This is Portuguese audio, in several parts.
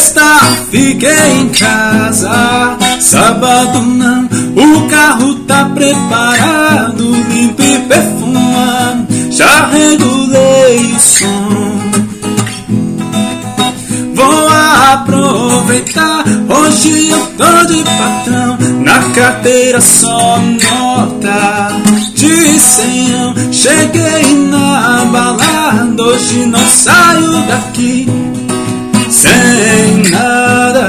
Sexta fiquei em casa, sábado não. O carro tá preparado, limpo e perfumado. Já regulei o som. Vou aproveitar, hoje eu tô de patrão. Na carteira só nota de 100. Cheguei na balada, hoje não saio daqui sem nada.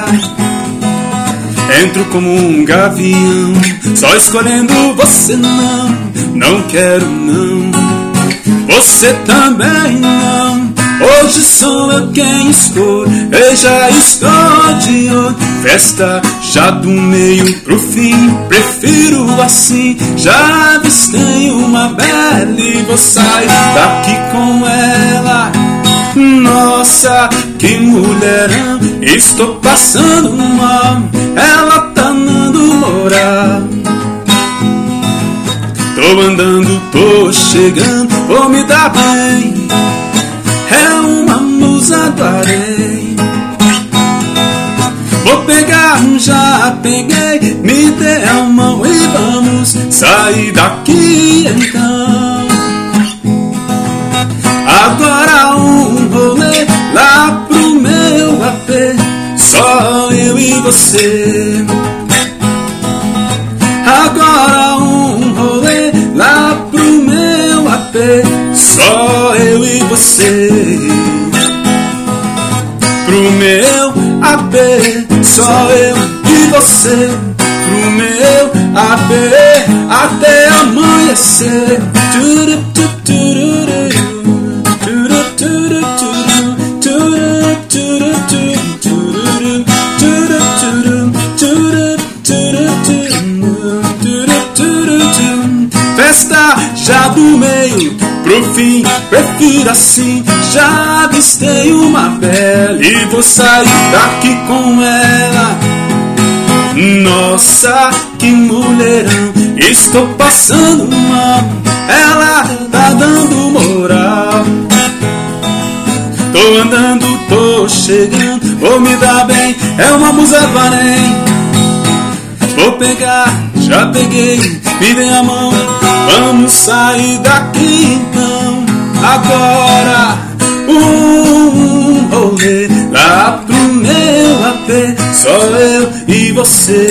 Entro como um gavião, só escolhendo você não quero não. Você também não. Hoje sou eu quem escolho, eu já estou de olho. Festa já do meio pro fim, prefiro assim. Já avistei uma bela e vou sair daqui com ela. Nossa, que mulherão, estou passando mal. Ela tá dando moral. Tô andando, tô chegando, vou me dar bem. É uma musa do harém. Vou pegar, já peguei, me dê a mão e vamos sair daqui então. Agora um rolê lá pro meu AP, só eu e você. Agora um rolê lá pro meu AP, só eu e você. Pro meu AP, só eu e você. Pro meu AP, até amanhecer. Festa já do meio pro fim, prefiro assim. Já avistei uma bela e vou sair daqui com ela. Nossa, que mulherão, estou passando mal. Ela tá dando moral. Tô andando, tô chegando, vou me dar bem. É uma musa do harém. Vou pegar, já peguei, me dê a mão. Vamos sair daqui então. Agora um rolê lá pro meu AP, só eu e você.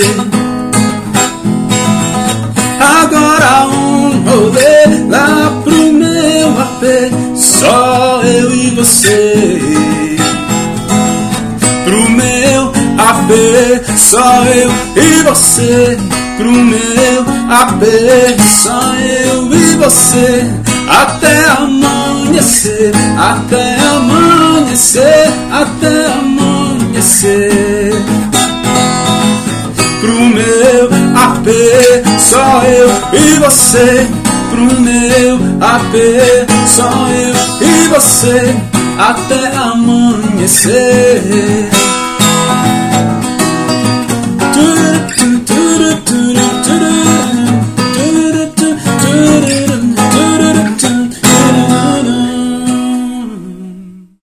Agora um rolê lá pro meu AP, só eu e você. Pro meu AP, só eu e você. Pro meu AP, só eu e você. Até amanhecer, até amanhecer, até amanhecer. Pro meu AP, só eu e você. Pro meu AP, só eu e você. Até amanhecer.